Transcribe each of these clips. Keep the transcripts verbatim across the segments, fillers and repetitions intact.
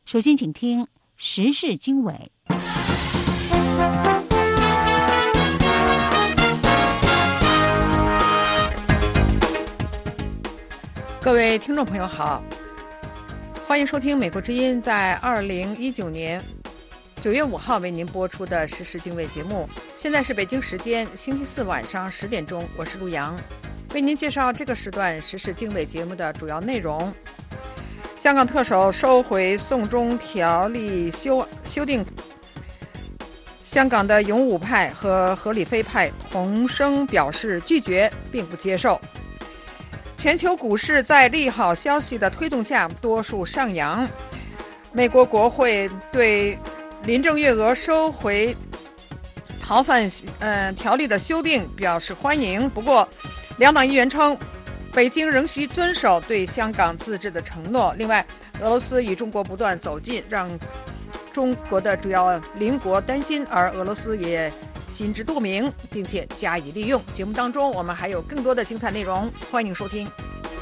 首先请听时事经纬。 各位听众朋友好，欢迎收听美国之音在二零一九年九月五号为您播出的时事经纬节目。现在是北京时间星期四晚上十点钟，我是陆洋，为您介绍这个时段时事经纬节目的主要内容。香港特首收回送中条例修修订，香港的勇武派和合理非派同声表示拒绝并不接受。全球股市在利好消息的推动下多数上扬。美国国会对林郑月娥收回逃犯呃条例的修订表示欢迎，不过两党议员称北京仍需遵守对香港自治的承诺。另外，俄罗斯与中国不断走近，让中国的主要邻国担心，而俄罗斯也心知肚明，并且加以利用。节目当中我们还有更多的精彩内容，欢迎收听。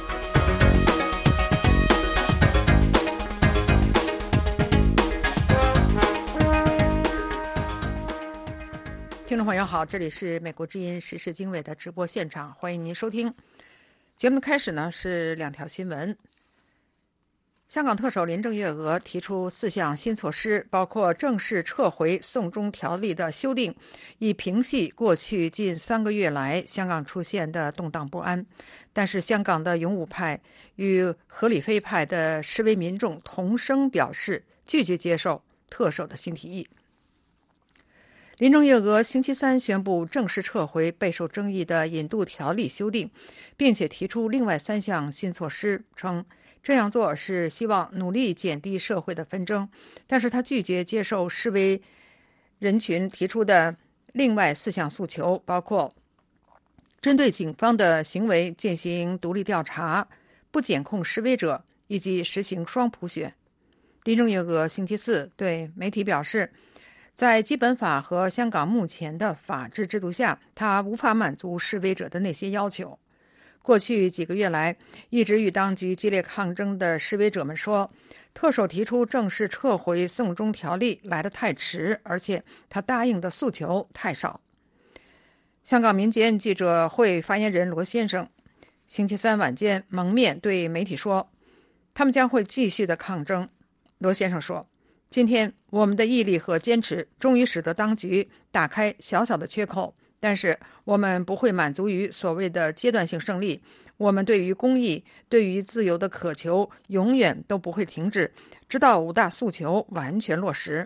听众朋友好，这里是美国之音时事经纬的直播现场，欢迎您收听。节目的开始呢是两条新闻。香港特首林郑月娥提出四项新措施，包括正式撤回送中条例的修订，以平息过去近三个月来香港出现的动荡不安。但是香港的勇武派与合理非派的示威民众同声表示拒绝接受特首的新提议。林郑月娥星期三宣布正式撤回备受争议的引渡条例修订，并且提出另外三项新措施，称这样做是希望努力减低社会的纷争，但是他拒绝接受示威人群提出的另外四项诉求，包括针对警方的行为进行独立调查，不检控示威者，以及实行双普选。林郑月娥星期四对媒体表示，在基本法和香港目前的法治制度下，他无法满足示威者的那些要求。过去几个月来，一直与当局激烈抗争的示威者们说，特首提出正式撤回送中条例来得太迟，而且他答应的诉求太少。香港民间记者会发言人罗先生星期三晚间蒙面对媒体说，他们将会继续的抗争。罗先生说，今天我们的毅力和坚持终于使得当局打开小小的缺口，但是我们不会满足于所谓的阶段性胜利，我们对于公义、对于自由的渴求永远都不会停止，直到五大诉求完全落实。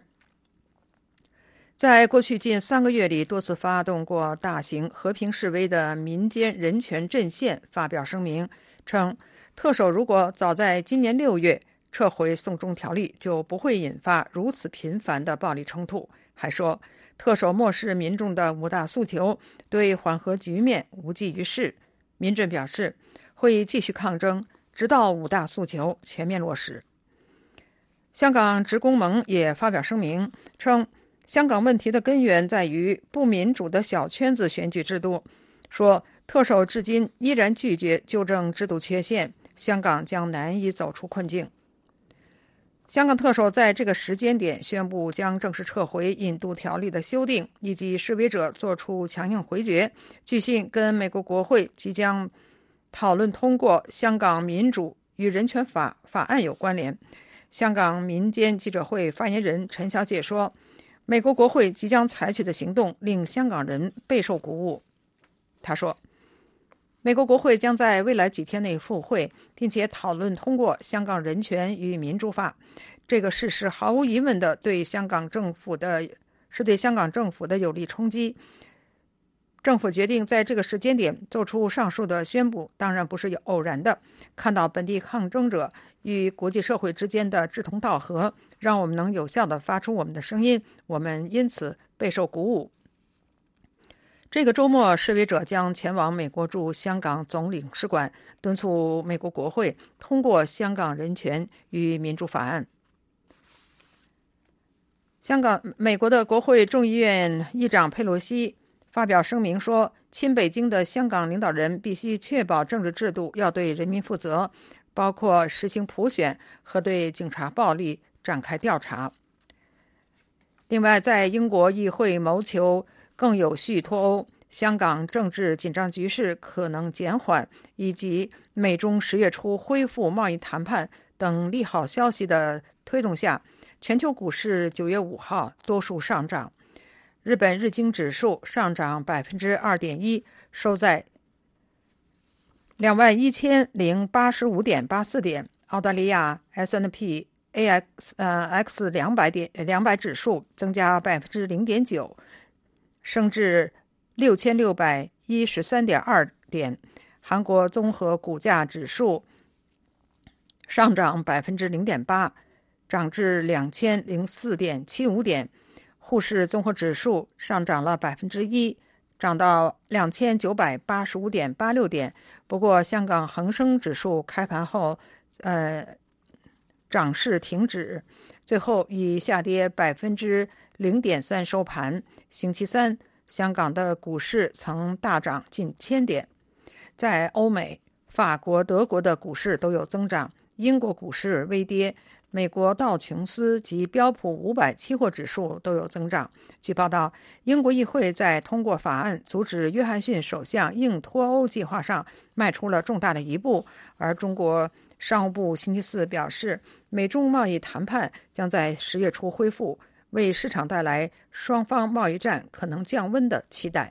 在过去近三个月里多次发动过大型和平示威的民间人权阵线发表声明，称特首如果早在今年六月撤回送中条例，就不会引发如此频繁的暴力冲突。还说特首漠视民众的五大诉求，对缓和局面无济于事。民阵表示会继续抗争，直到五大诉求全面落实。香港职工盟也发表声明称，香港问题的根源在于不民主的小圈子选举制度，说特首至今依然拒绝纠正制度缺陷，香港将难以走出困境。香港特首在这个时间点宣布将正式撤回引渡条例的修订，以及示威者做出强硬回绝，据信跟美国国会即将讨论通过香港民主与人权法法案有关联。香港民间记者会发言人陈小姐说，美国国会即将采取的行动令香港人备受鼓舞。她说，美国国会将在未来几天内复会，并且讨论通过香港人权与民主法。这个事实毫无疑问的对香港政府的是对香港政府的有力冲击。政府决定在这个时间点做出上述的宣布，当然不是偶然的。看到本地抗争者与国际社会之间的志同道合，让我们能有效地发出我们的声音，我们因此备受鼓舞。这个周末，示威者将前往美国驻香港总领事馆，敦促美国国会通过香港人权与民主法案。香港美国的国会众议院议长佩洛西发表声明说，亲北京的香港领导人必须确保政治制度要对人民负责，包括实行普选和对警察暴力展开调查。另外，在英国议会谋求更有序脱欧、香港政治紧张局势可能减缓，以及美中十月初恢复贸易谈判等利好消息的推动下，全球股市九月五号多数上涨。日本日经指数上涨 百分之二点一， 收在两万一千零八十五点八四点。澳大利亚 S and P A X 呃 X 两百点两百指数增加 百分之零点九， 升至六千六百一十三点二点。韩国综合股价指数上涨 百分之零点八， 涨至两千零四点七五点。沪市综合指数上涨了 百分之一， 涨到两千九百八十五点八六点。不过香港恒生指数开盘后呃涨势停止，最后以下跌 百分之零点三 收盘。星期三香港的股市曾大涨近千点。在欧美，法国、德国的股市都有增长，英国股市微跌，美国道琼斯及标普五百期货指数都有增长。据报道，英国议会在通过法案阻止约翰逊首相硬脱欧计划上迈出了重大的一步。而中国商务部星期四表示，美中贸易谈判将在十月初恢复，为市场带来双方贸易战可能降温的期待。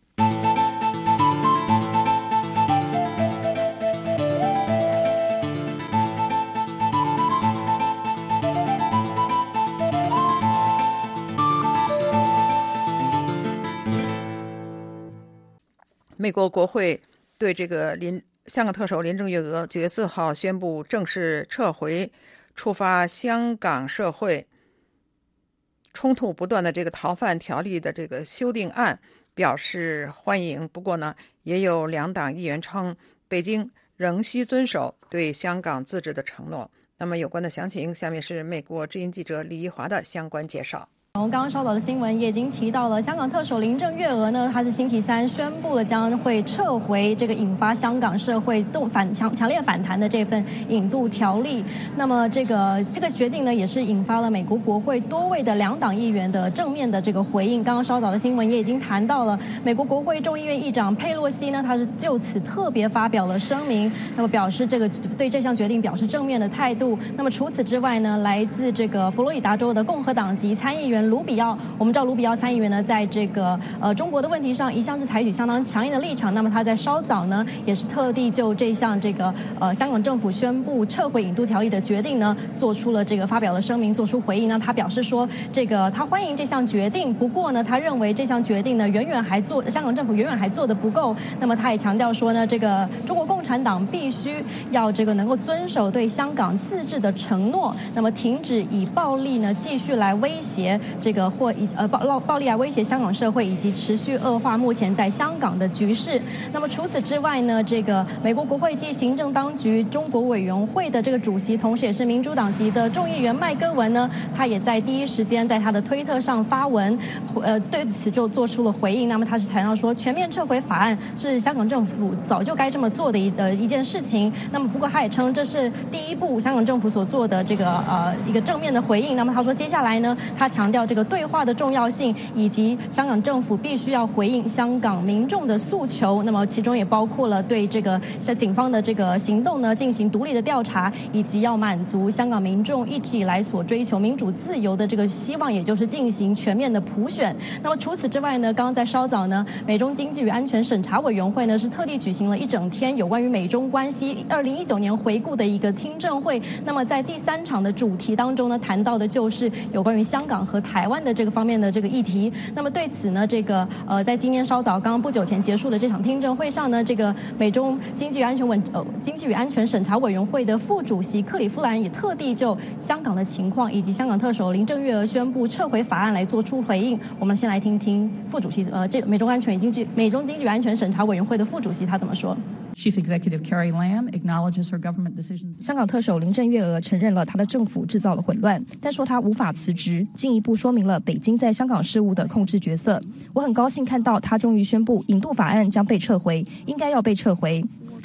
美国国会对这个林香港特首林郑月娥九月四号宣布正式撤回触发香港社会冲突不断的这个逃犯条例的这个修订案表示欢迎。不过呢，也有两党议员称北京仍需遵守对香港自治的承诺。那么有关的详情，下面是美国之音记者李怡华的相关介绍。 刚刚稍早的新闻也已经提到了，香港特首林郑月娥呢，她是星期三宣布了将会撤回这个引发香港社会动反强强烈反弹的这份引渡条例。那么这个这个决定呢，也是引发了美国国会多位的两党议员的正面的这个回应。刚刚稍早的新闻也已经谈到了，美国国会众议院议长佩洛西呢，他是就此特别发表了声明，那么表示这个对这项决定表示正面的态度。那么除此之外呢，来自这个佛罗里达州的共和党籍参议员卢比奥，我们知道卢比奥参议员呢，在这个呃中国的问题上一向是采取相当强硬的立场。那么他在稍早呢，也是特地就这项这个呃香港政府宣布撤回引渡条例的决定呢，做出了这个发表了声明，做出回应。那他表示说，这个他欢迎这项决定，不过呢，他认为这项决定呢，远远还做香港政府远远还做得不够。那么他也强调说呢，这个中国共产党必须要这个能够遵守对香港自治的承诺，那么停止以暴力呢继续来威胁这个。或以呃暴暴力来威胁香港社会，以及持续恶化目前在香港的局势。那么除此之外呢，这个美国国会暨行政当局中国委员会的这个主席，同时也是民主党籍的众议员麦戈文呢，他也在第一时间在他的推特上发文，呃对此就做出了回应。那么他是谈到说，全面撤回法案是香港政府早就该这么做的一呃一件事情。那么不过他也称这是第一步香港政府所做的这个呃一个正面的回应。那么他说接下来呢，他强调这个对话的重要性，以及香港政府必须要回应香港民众的诉求。那么其中也包括了对这个警方的这个行动呢进行独立的调查，以及要满足香港民众一直以来所追求民主自由的这个希望，也就是进行全面的普选。那么除此之外呢，刚刚在稍早呢，美中经济与安全审查委员会呢是特地举行了一整天有关于美中关系二零一九年回顾的一个听证会。那么在第三场的主题当中呢，谈到的就是有关于香港和台湾的这个方面的这个议题。那么对此呢，这个呃，在今天稍早刚刚不久前结束的这场听证会上呢，这个美中经济与安全稳呃经济与安全审查委员会的副主席克里夫兰也特地就香港的情况以及香港特首林郑月娥宣布撤回法案来做出回应。我们先来听听副主席呃，这美中安全与经济美中经济与安全审查委员会的副主席他怎么说。 Chief Executive Carrie Lam acknowledges her government decisions. 香港特首林郑月娥承认了她的政府制造了混乱，但说她无法辞职，进一步说明了北京在香港事务的控制角色。我很高兴看到她终于宣布引渡法案将被撤回，应该要被撤回。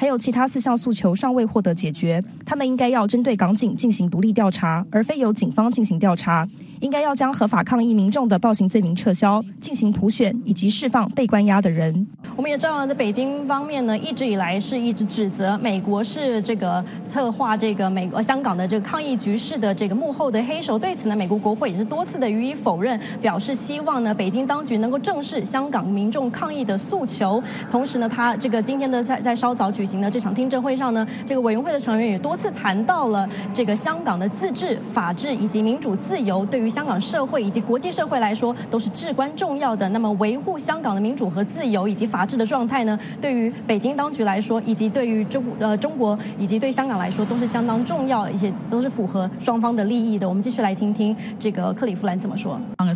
还有其他四项诉求尚未获得解决，他们应该要针对港警进行独立调查，而非由警方进行调查。应该要将合法抗议民众的暴行罪名撤销，进行普选，以及释放被关押的人。 我们也知道，在北京方面呢，一直以来是一直指责美国是这个策划这个美国香港的这个抗议局势的这个幕后的黑手。对此呢，美国国会也是多次的予以否认，表示希望呢北京当局能够正视香港民众抗议的诉求。同时呢，他这个今天的在在稍早举行的这场听证会上呢，这个委员会的成员也多次谈到了这个香港的自治、法治以及民主自由对于香港社会以及国际社会来说都是至关重要的。那么维护香港的民主和自由以及法治的状态呢，对于北京当局来说，以及对于中呃中国以及对香港来说都是相当重要，而且都是符合双方的利益的。我们继续来听听这个克里夫兰怎么说。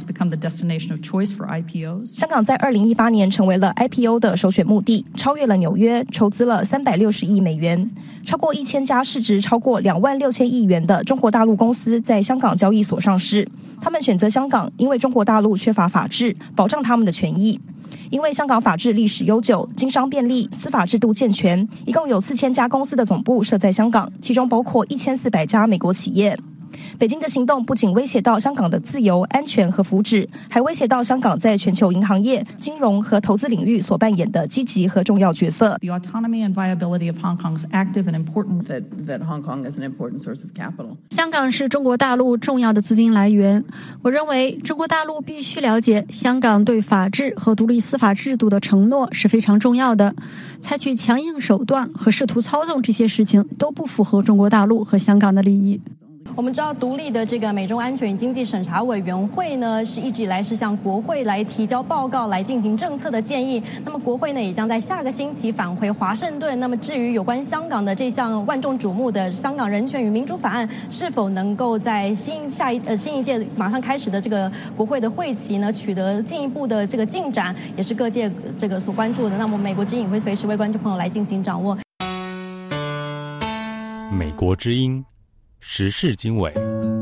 香港在二零一八年成为了 I P O 的首选目的，超越了纽约，筹资了三百六十亿美元，超过一千家市值超过两万六千亿元的中国大陆公司在香港交易所上市。他们选择香港，因为中国大陆缺乏法治，保障他们的权益。因为香港法治历史悠久，经商便利，司法制度健全，一共有四千家公司的总部设在香港，其中包括一千四百家美国企业。北京的行动不仅威胁到香港的自由、安全和福祉，还威胁到香港在全球银行业、金融和投资领域所扮演的积极和重要角色。 The autonomy and viability of Hong Kong is active and important. That, that Hong Kong is an important source of capital. 香港是中国大陆重要的资金来源。我认为中国大陆必须了解，香港对法治和独立司法制度的承诺是非常重要的。采取强硬手段和试图操纵这些事情都不符合中国大陆和香港的利益。 我们知道，独立的这个美中安全与经济审查委员会呢，是一直以来是向国会来提交报告，来进行政策的建议。那么，国会呢也将在下个星期返回华盛顿。那么，至于有关香港的这项万众瞩目的《香港人权与民主法案》，是否能够在新下一呃新一届马上开始的这个国会的会期呢，取得进一步的这个进展，也是各界这个所关注的。那么，美国之音也会随时为观众朋友来进行掌握。 美国之音。时事经纬。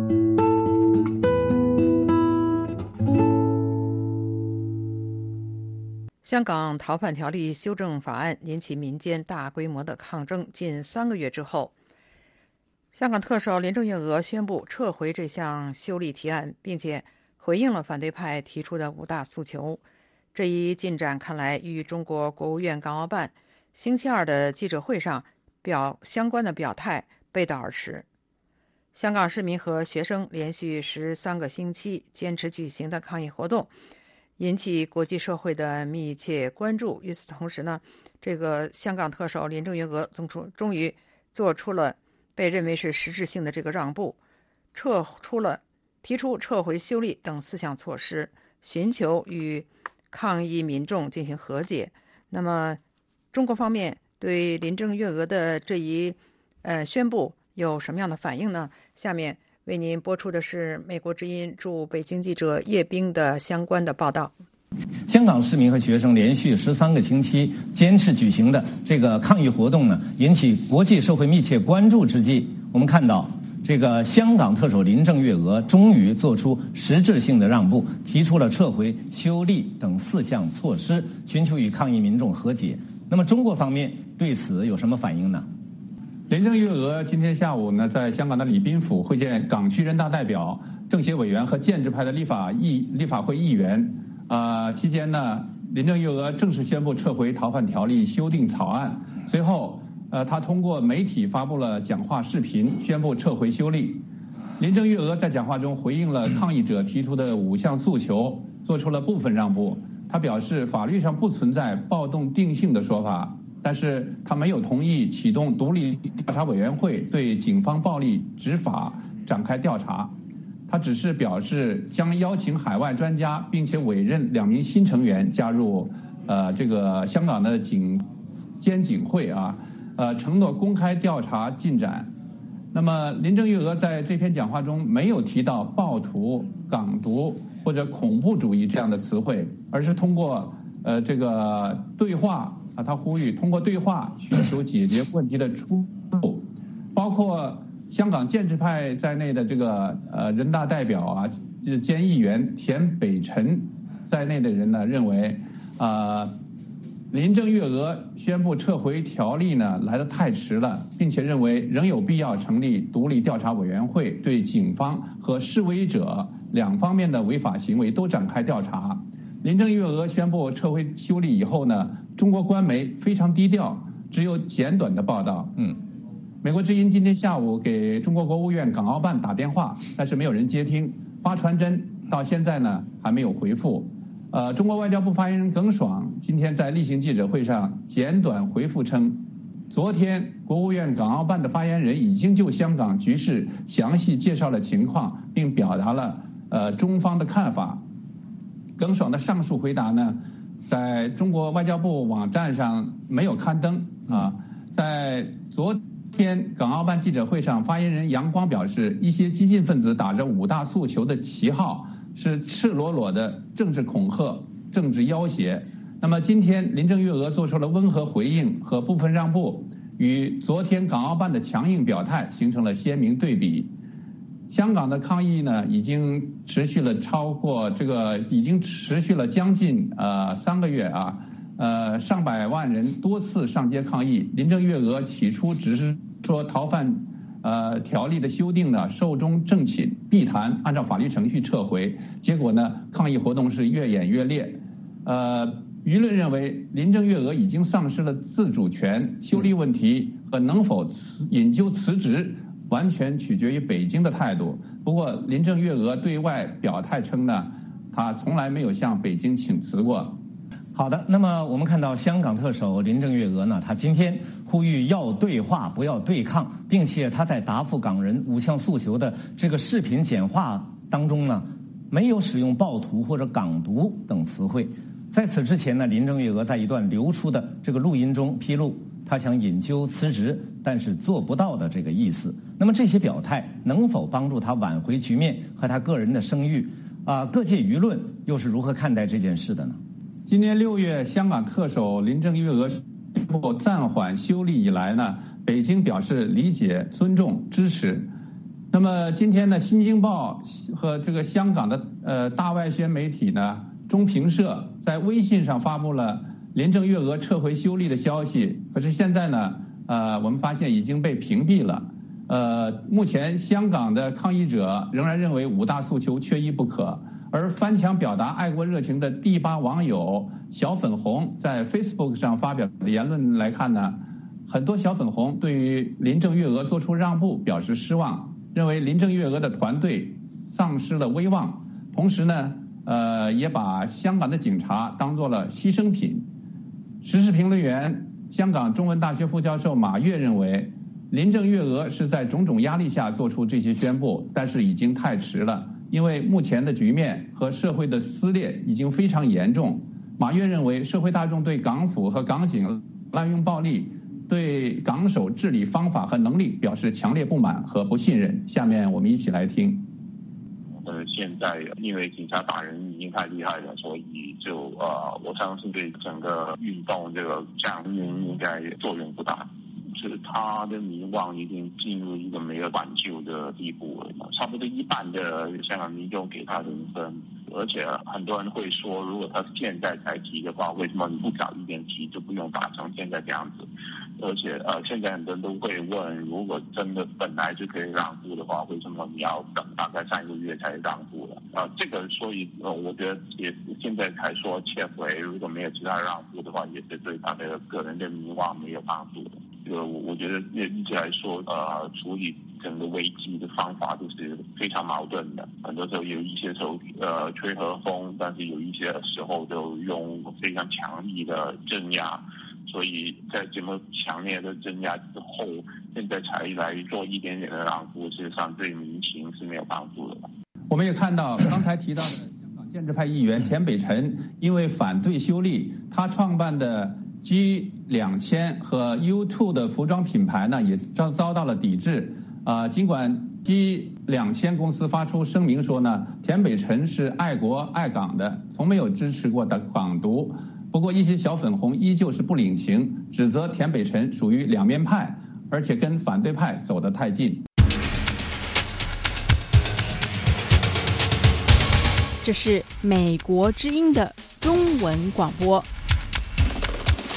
香港逃犯条例修正法案引起民间大规模的抗争，近三个月之后，香港特首林郑月娥宣布撤回这项修例提案，并且回应了反对派提出的五大诉求。这一进展看来与中国国务院港澳办星期二的记者会上表相关的表态背道而驰。香港市民和学生连续十三个星期坚持举行的抗议活动，引起国际社会的密切关注。与此同时呢，这个香港特首林郑月娥总出终于做出了被认为是实质性的这个让步，撤出了提出撤回修例等四项措施，寻求与抗议民众进行和解。那么，中国方面对林郑月娥的这一呃宣布有什么样的反应呢？下面为您播出的是美国之音驻北京记者叶冰的相关的报道。 香港市民和学生连续十三个星期坚持举行的这个抗议活动呢，引起国际社会密切关注之际，我们看到这个香港特首林郑月娥终于做出实质性的让步，提出了撤回修例等四项措施，寻求与抗议民众和解。那么中国方面对此有什么反应呢？ 林郑月娥今天下午呢，在香港的礼宾府会见港区人大代表、政协委员和建制派的立法议立法会议员。啊、呃，期间呢，林郑月娥正式宣布撤回逃犯条例修订草案。随后，呃，她通过媒体发布了讲话视频，宣布撤回修例。林郑月娥在讲话中回应了抗议者提出的五项诉求，做出了部分让步。她表示，法律上不存在暴动定性的说法。但是他没有同意启动独立调查委员会对警方暴力执法展开调查，他只是表示将邀请海外专家，并且委任两名新成员加入呃这个香港的警监警会啊，呃承诺公开调查进展。那么林郑月娥在这篇讲话中没有提到暴徒、港独或者恐怖主义这样的词汇，而是通过呃这个对话。啊，他呼吁通过对话寻求解决问题的出路，包括香港建制派在内的这个呃人大代表啊、兼议员田北辰在内的人呢，认为啊、呃， 林郑月娥宣布撤回条例呢来得太迟了，并且认为仍有必要成立独立调查委员会，对警方和示威者两方面的违法行为都展开调查。林郑月娥宣布撤回修例以后呢，中国官媒非常低调，只有简短的报道。嗯，美国之音今天下午给中国国务院港澳办打电话，但是没有人接听，发传真到现在呢还没有回复。呃，中国外交部发言人耿爽今天在例行记者会上简短回复称，昨天国务院港澳办的发言人已经就香港局势详细介绍了情况，并表达了呃中方的看法。耿爽的上述回答呢，在中国外交部网站上没有刊登啊。在昨天港澳办记者会上，发言人杨光表示，一些激进分子打着五大诉求的旗号，是赤裸裸的政治恐吓、政治要挟。那么今天林郑月娥做出了温和回应和部分让步，与昨天港澳办的强硬表态形成了鲜明对比。香港的抗议呢，已经持续了超过这个，已经持续了将近呃三个月啊，呃上百万人多次上街抗议。林郑月娥起初只是说逃犯呃条例的修订呢寿终正寝，必谈按照法律程序撤回。结果呢，抗议活动是越演越烈。呃，舆论认为林郑月娥已经丧失了自主权，修例问题和能否引咎辞职，完全取决于北京的态度。不过林郑月娥对外表态称呢，她从来没有向北京请辞过。 好的，那么我们看到香港特首林郑月娥呢，她今天呼吁要对话不要对抗，并且她在答复港人五项诉求的这个视频简化当中呢，没有使用暴徒或者港独等词汇。在此之前呢，林郑月娥在一段流出的这个录音中披露，她想引咎辞职，但是做不到的这个意思。那么这些表态能否帮助她挽回局面和她个人的声誉？啊，各界舆论又是如何看待这件事的呢？ 今年六月，香港特首林郑月娥宣布暂缓修例以来呢，北京表示理解、尊重、支持。那么今天呢，《新京报》和这个香港的呃大外宣媒体呢，中评社在微信上发布了林郑月娥撤回修例的消息。可是现在呢，呃，我们发现已经被屏蔽了。呃，目前香港的抗议者仍然认为五大诉求缺一不可。而翻墙表达爱国热情的第八网友小粉红在 Facebook 上发表的言论来看呢，很多小粉红对于林郑月娥做出让步表示失望，认为林郑月娥的团队丧失了威望，同时呢，呃，也把香港的警察当作了牺牲品。时事评论员、香港中文大学副教授马跃认为，林郑月娥是在种种压力下做出这些宣布，但是已经太迟了。因为目前的局面和社会的撕裂已经非常严重。马跃认为，社会大众对港府和港警滥用暴力，对港首治理方法和能力表示强烈不满和不信任。下面我们一起来听。 呃，现在因为警察打人已经太厉害了，所以就呃，我相信对整个运动这个降温应该作用不大。是他的民望已经进入一个没有挽救的地步了，差不多一半的香港民众给他零分，而且很多人会说，如果他现在才提的话，为什么你不早一点提，就不用打成现在这样子？而且呃，现在很多人都会问，如果真的本来就可以让步的话，为什么你要等大概三个月才让步了？啊、呃，这个所以呃，我觉得也现在才说撤回，如果没有其他让步的话，也是对他的个人的民望没有帮助的。这个我我觉得一直来说，呃，处理整个危机的方法都是非常矛盾的。很多时候有一些时候呃吹和风，但是有一些时候就用非常强力的镇压。所以在这么强烈的镇压之后，现在才来做一点点的让步，事实上对民情是没有帮助的。 我们也看到刚才提到的香港建制派议员田北辰，因为反对修例，他创办的G 两千和 U 二 的服装品牌呢，也遭遭到了抵制。啊、呃，尽管 G 两千公司发出声明说呢，田北辰是爱国爱港的，从没有支持过的港独。不过一些小粉红依旧是不领情，指责田北辰属于两面派，而且跟反对派走得太近。 这是美国之音的中文广播。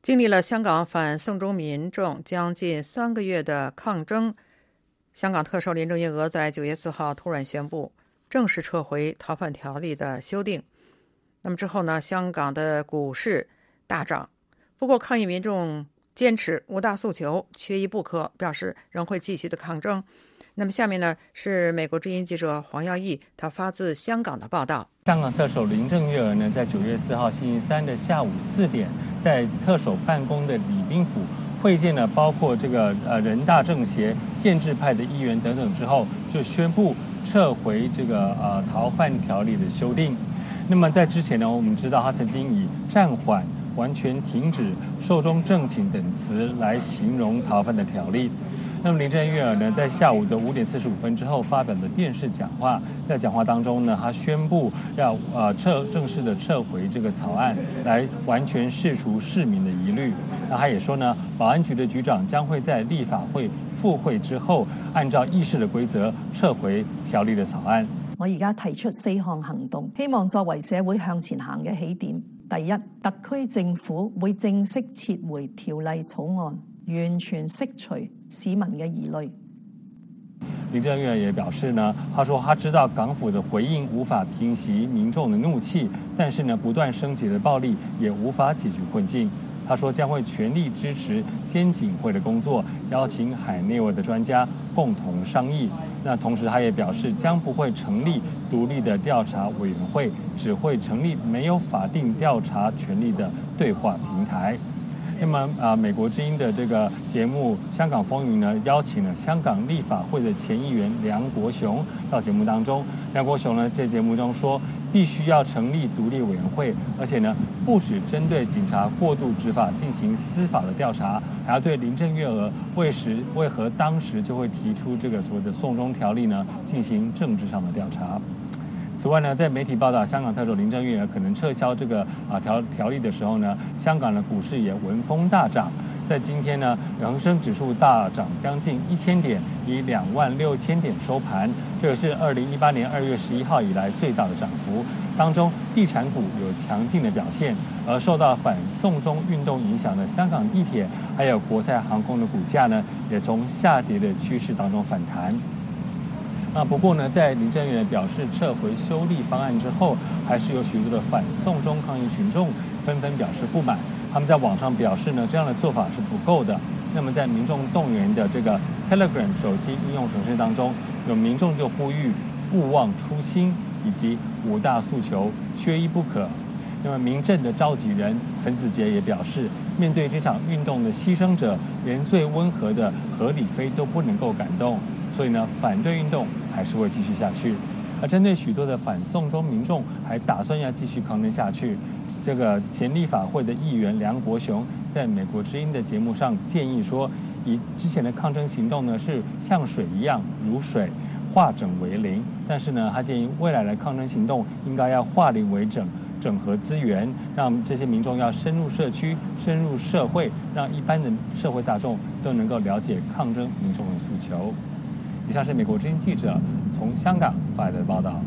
经历了香港反送中民众将近三个月的抗争，香港特首林郑月娥在九月四号突然宣布正式撤回逃犯条例的修订。那么之后呢，香港的股市大涨，不过抗议民众坚持五大诉求，缺一不可，表示仍会继续的抗争。那么下面呢是美国之音记者黄耀义，他发自香港的报道。 香港特首林郑月娥呢，在九月四号星期三的下午四点，在特首办公的礼宾府会见了包括这个呃人大政协、建制派的议员等等之后，就宣布撤回这个呃逃犯条例的修订。那么在之前呢，我们知道他曾经以暂缓、完全停止、寿终正寝等词来形容逃犯的条例。那么林郑月娥呢，在下午的五点四十五分之后发表的电视讲话，在讲话当中呢，他宣布要呃撤正式的撤回这个草案，来完全释除市民的疑虑。那他也说呢，保安局的局长将会在立法会复会之後，按照議事的規則撤回條例的草案。 我而家提出四項行動，希望作為社會向前行嘅起點。第一，特區政府會正式撤回條例草案，完全釋除市民嘅疑慮。 林郑月娥也表示呢，他说他知道港府的回应无法平息民众的怒气，但是呢，不断升级的暴力也无法解决困境。他说将会全力支持监警会的工作，邀请海内外的专家共同商议。那同时他也表示将不会成立独立的调查委员会，只会成立没有法定调查权力的对话平台。那么啊、呃，美国之音的这个节目《香港风云》呢，邀请了香港立法会的前议员梁国雄到节目当中。梁国雄呢，在节目中说，必须要成立独立委员会，而且呢，不只针对警察过度执法进行司法的调查，还要对林郑月娥为时为何当时就会提出这个所谓的送中条例呢，进行政治上的调查。此外呢，在媒体报道香港特首林郑月娥可能撤销这个啊条条例的时候呢，香港的股市也闻风大涨。在今天呢，恒生指数大涨将近一千点，以两万六千点收盘，这个是二零一八年二月十一号以来最大的涨幅。当中，地产股有强劲的表现，而受到反送中运动影响的香港地铁还有国泰航空的股价呢，也从下跌的趋势当中反弹。啊，不过呢，在林郑月娥表示撤回修例方案之后，还是有许多的反送中抗议群众纷纷表示不满。他们在网上表示呢，这样的做法是不够的。那么在民众动员的这个 Telegram 手机应用程式当中，有民众就呼吁勿忘初心以及五大诉求缺一不可。那么民阵的召集人陈子杰也表示，面对这场运动的牺牲者，连最温和的何理非都不能够感动。所以呢，反对运动还是会继续下去。而针对许多的反送中民众还打算要继续抗争下去，这个前立法会的议员梁国雄在美国之音的节目上建议说，以之前的抗争行动呢是像水一样如水，化整为零，但是呢，他建议未来的抗争行动应该要化零为整，整合资源，让这些民众要深入社区、深入社会，让一般的社会大众都能够了解抗争民众的诉求。以上是美国之音记者从香港发来的报道。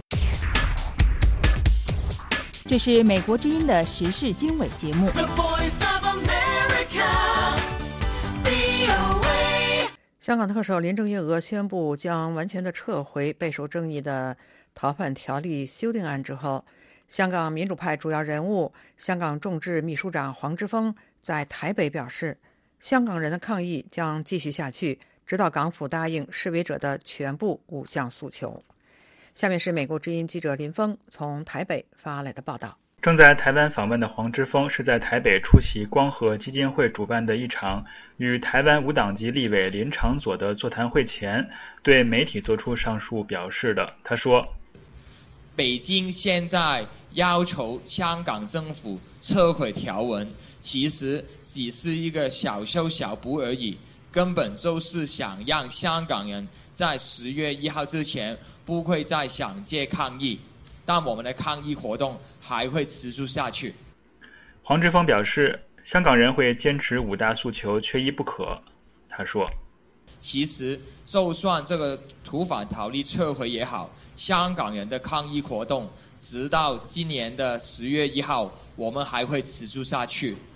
这是美国之音的时事经纬节目。 香港特首林郑月娥宣布将完全的撤回备受争议的逃犯条例修订案之后，香港民主派主要人物、香港众志秘书长黄之锋在台北表示，香港人的抗议将继续下去，直到港府答应示威者的全部五项诉求。下面是美国之音记者林峰从台北发来的报道。 正在台湾访问的黄之锋是在台北出席光和基金会主办的一场与台湾无党籍立委林长佐的座谈会前，对媒体做出上述表示的。他说， 北京现在要求香港政府撤回条文，其实只是一个小修小补而已，根本就是想让香港人在十月一号之前不会再想借抗议，但我们的抗议活动还会持续下去。 黄之锋表示，香港人会坚持五大诉求，缺一不可。他说， 其实就算这个逃犯条例撤回也好，香港人的抗议活动直到今年的十月一号，我们还会持续下去。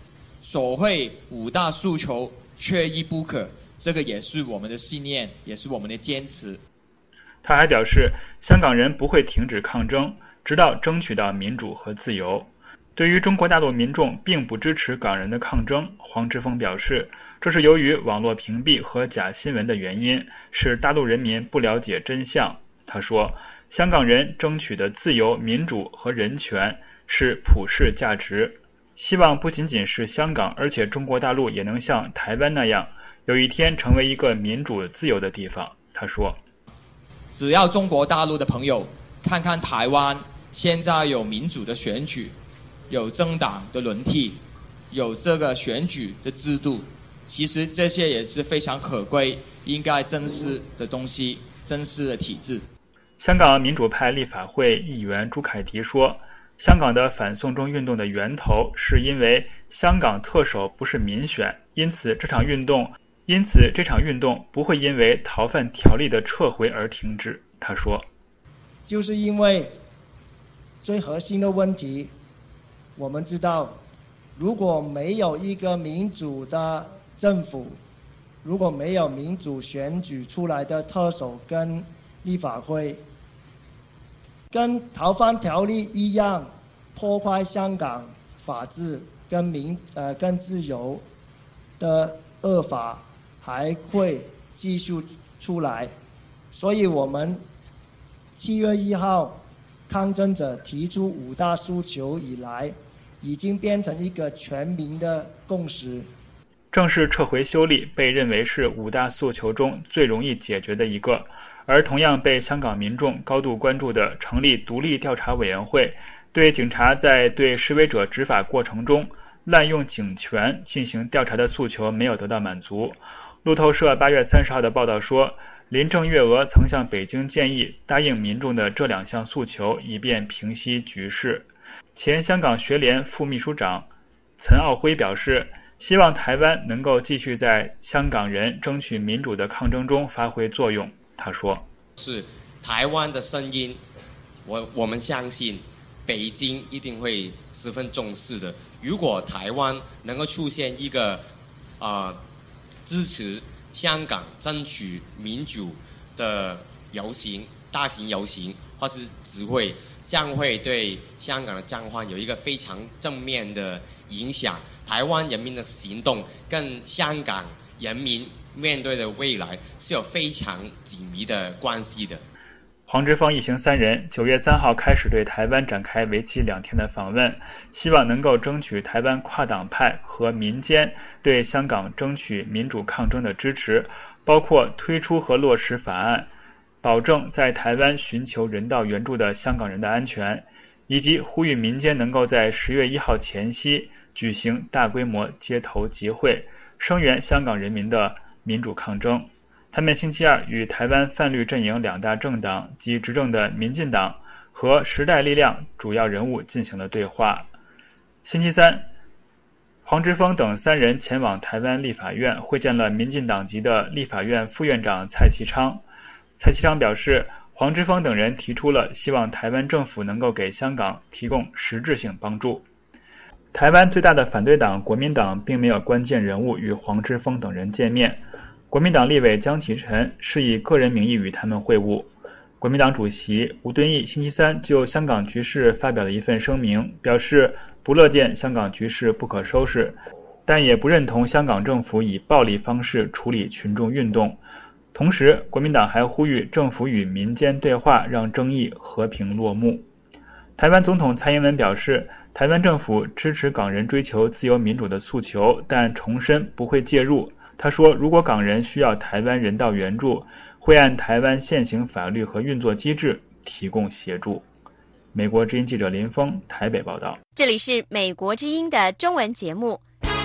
所谓五大诉求缺一不可，这个也是我们的信念，也是我们的坚持。 他还表示，香港人不会停止抗争，直到争取到民主和自由。对于中国大陆民众并不支持港人的抗争，黄之锋表示，这是由于网络屏蔽和假新闻的原因，是大陆人民不了解真相。他说，香港人争取的自由、民主和人权是普世价值，希望不仅仅是香港，而且中国大陆也能像台湾那样，有一天成为一个民主自由的地方。他说， 只要中国大陆的朋友看看台湾，现在有民主的选举，有政党的轮替，有这个选举的制度，其实这些也是非常可贵，应该珍视的东西，珍视的体制。 香港民主派立法会议员朱凯迪说，香港的反送中运动的源头是因为香港特首不是民选，因此这场运动因此这场运动不会因为逃犯条例的撤回而停止。他说， 就是因为最核心的问题，我们知道，如果没有一个民主的政府，如果没有民主选举出来的特首跟立法会，跟逃犯条例一样破坏香港法治跟民呃跟自由的恶法还会继续出来。所以我们七月一号抗争者提出五大诉求以来，已经变成一个全民的共识。 正式撤回修例被认为是五大诉求中最容易解决的一个，而同样被香港民众高度关注的成立独立调查委员会，对警察在对示威者执法过程中滥用警权进行调查的诉求没有得到满足。路透社八月三十号的报道说，林郑月娥曾向北京建议答应民众的这两项诉求，以便平息局势。前香港学联副秘书长岑奥辉表示，希望台湾能够继续在香港人争取民主的抗争中发挥作用。他说， 是台湾的声音，我我们相信北京一定会十分重视的。如果台湾能够出现一个呃支持香港争取民主的游行，大型游行或是集会，将会对香港的状况有一个非常正面的影响。台湾人民的行动跟香港人民面对的未来是有非常紧密的关系的。 黄之锋一行三人九月三号开始对台湾展开为期两天的访问，希望能够争取台湾跨党派和民间对香港争取民主抗争的支持，包括推出和落实法案，保证在台湾寻求人道援助的香港人的安全，以及呼吁民间能够在十月一号前夕举行大规模街头集会，声援香港人民的民主抗争。他们星期二与台湾泛绿阵营两大政党及执政的民进党和时代力量主要人物进行了对话。星期三，黄之锋等三人前往台湾立法院会见了民进党籍的立法院副院长蔡其昌。蔡其昌表示，黄之锋等人提出了希望台湾政府能够给香港提供实质性帮助。台湾最大的反对党国民党并没有关键人物与黄之锋等人见面，国民党立委江启臣是以个人名义与他们会晤。国民党主席吴敦义星期三就香港局势发表了一份声明，表示不乐见香港局势不可收拾，但也不认同香港政府以暴力方式处理群众运动。同时，国民党还呼吁政府与民间对话，让争议和平落幕。台湾总统蔡英文表示，台湾政府支持港人追求自由民主的诉求，但重申不会介入。他说，如果港人需要台湾人道援助，会按台湾现行法律和运作机制提供协助。美国之音记者林峰台北报道。 这里是美国之音的中文节目。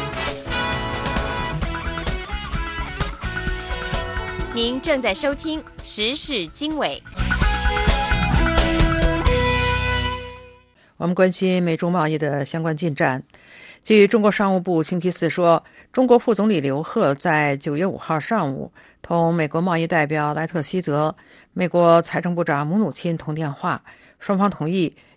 您正在收听时事经纬。 我们关心美中贸易的相关进展。据中国商务部星期四说，中国副总理刘鹤在九月五号上午同美国贸易代表莱特希泽、美国财政部长姆努钦通电话，双方同意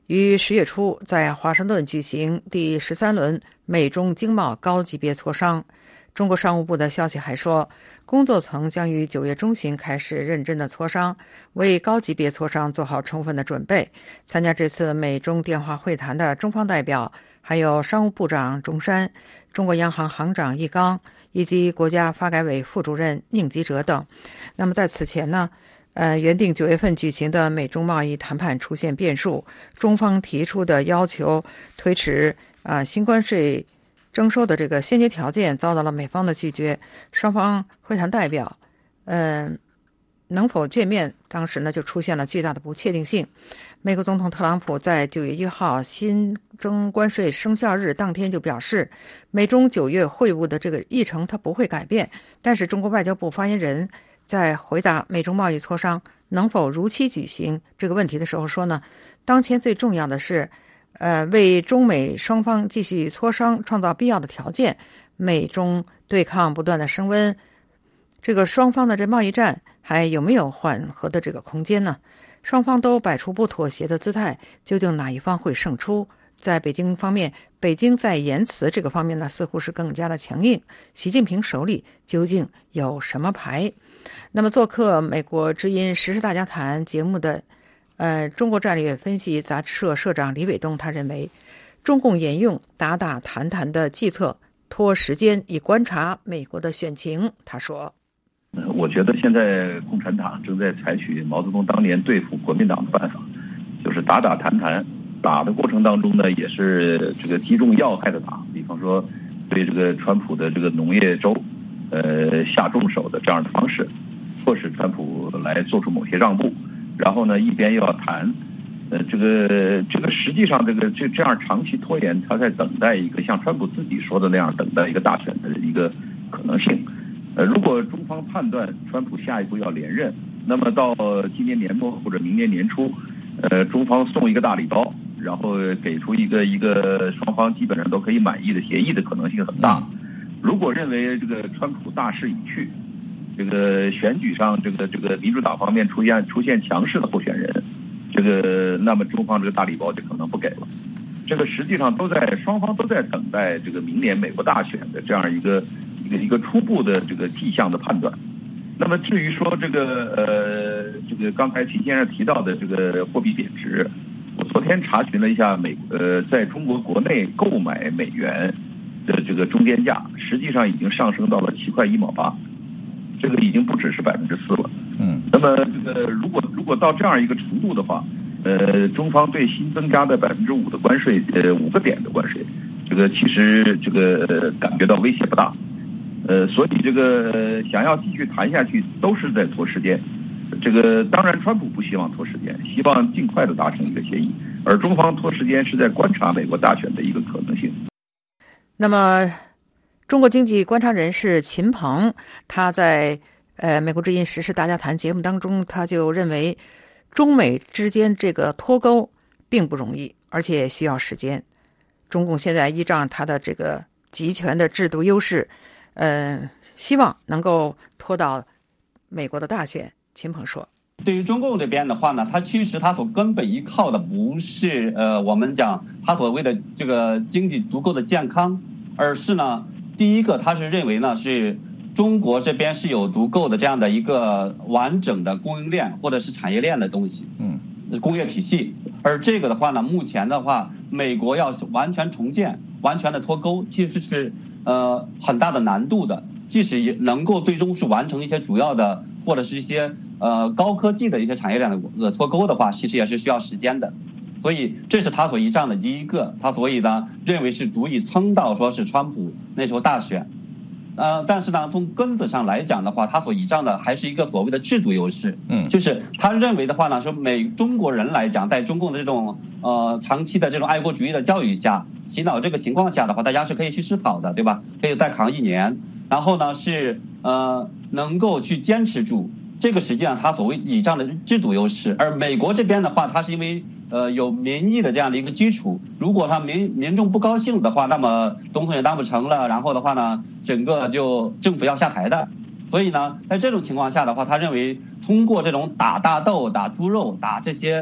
于十月初在华盛顿举行第十三轮美中经贸高级别磋商。中国商务部的消息还说，工作层将于九月中旬开始认真的磋商，为高级别磋商做好充分的准备。参加这次美中电话会谈的中方代表还有商务部长钟山、中国央行行长易纲以及国家发改委副主任宁吉喆等。那么在此前呢，呃，原定九月份举行的美中贸易谈判出现变数，中方提出的要求推迟啊、呃、新关税征收的这个先决条件遭到了美方的拒绝，双方会谈代表，嗯、呃，能否见面，当时呢就出现了巨大的不确定性。美国总统特朗普在九月一号新征关税生效日当天就表示，美中九月会晤的这个议程它不会改变，但是中国外交部发言人在回答美中贸易磋商能否如期举行这个问题的时候说呢，当前最重要的是呃，为中美双方继续磋商创造必要的条件。美中对抗不断的升温，这个双方的这贸易战还有没有缓和的这个空间呢？双方都摆出不妥协的姿态，究竟哪一方会胜出？在北京方面，北京在言辞这个方面呢，似乎是更加的强硬。习近平手里究竟有什么牌？那么，做客美国之音时事大家谈节目的呃，中国战略分析杂志社社长李伟东，他认为，中共沿用打打谈谈的计策，拖时间以观察美国的选情。他说， 我觉得现在共产党正在采取毛泽东当年对付国民党的办法，就是打打谈谈，打的过程当中呢，也是这个击中要害的打，比方说对这个川普的这个农业州，呃，下重手的这样的方式，迫使川普来做出某些让步。然后呢，一边又要谈，呃，这个这个实际上这个这这样长期拖延，他在等待一个像川普自己说的那样等待一个大选的一个可能性。呃，如果中方判断川普下一步要连任，那么到今年年末或者明年年初，呃，中方送一个大礼包，然后给出一个一个双方基本上都可以满意的协议的可能性很大。如果认为这个川普大势已去，这个选举上，这个这个民主党方面出现出现强势的候选人，这个那么中方这个大礼包就可能不给了。这个实际上都在双方都在等待这个明年美国大选的这样一个一个一个初步的这个迹象的判断。那么至于说这个呃这个刚才秦先生提到的这个货币贬值，我昨天查询了一下美呃在中国国内购买美元的这个中间价，实际上已经上升到了七块一毛八。这个已经不只是百分之四了，嗯，那么这个如果如果到这样一个程度的话，呃，中方对新增加的百分之五的关税，呃，五个点的关税，这个其实这个、呃、感觉到威胁不大，呃，所以这个、呃、想要继续谈下去，都是在拖时间。这个当然，川普不希望拖时间，希望尽快的达成一个协议，而中方拖时间是在观察美国大选的一个可能性。 那么。中国经济观察人士秦鹏，他在呃美国之音时事大家谈节目当中，他就认为中美之间这个脱钩并不容易，而且需要时间。中共现在依仗他的这个集权的制度优势，呃，希望能够拖到美国的大选。秦鹏说， 对于中共这边的话呢，它其实它所根本依靠的不是呃我们讲它所谓的这个经济足够的健康，而是呢。第一个，他是认为呢，是中国这边是有足够的这样的一个完整的供应链或者是产业链的东西，嗯，工业体系。而这个的话呢，目前的话，美国要完全重建、完全的脱钩，其实是呃很大的难度的。即使也能够最终是完成一些主要的或者是一些呃高科技的一些产业链的脱钩的话，其实也是需要时间的。所以这是他所依仗的第一个，他所以呢认为是足以撑到说是川普那时候大选，呃，但是呢从根子上来讲的话，他所依仗的还是一个所谓的制度优势，嗯，就是他认为的话呢，说美中国人来讲，在中共的这种呃长期的这种爱国主义的教育下、洗脑这个情况下的话，大家是可以去思考的，对吧？可以再扛一年，然后呢是呃能够去坚持住。这个实际上他所谓倚仗的制度优势，而美国这边的话，它是因为呃有民意的这样的一个基础，如果他民民众不高兴的话，那么总统也当不成了，然后的话呢，整个就政府要下台的。所以呢，在这种情况下的话，他认为通过这种打大豆、打猪肉、打这些